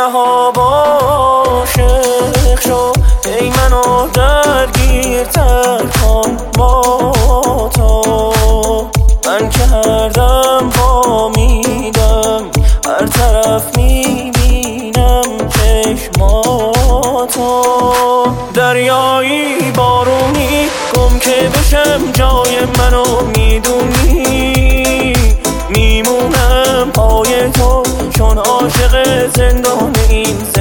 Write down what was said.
مهاب عاشق شو، ای منو درگیرتر کن با تو. من که هر دم با میدم، هر طرف میبینم چشماتو. دریایی بارونی گم که بشم جای منو میدونی، میمونم پای تو چون عاشق زندان این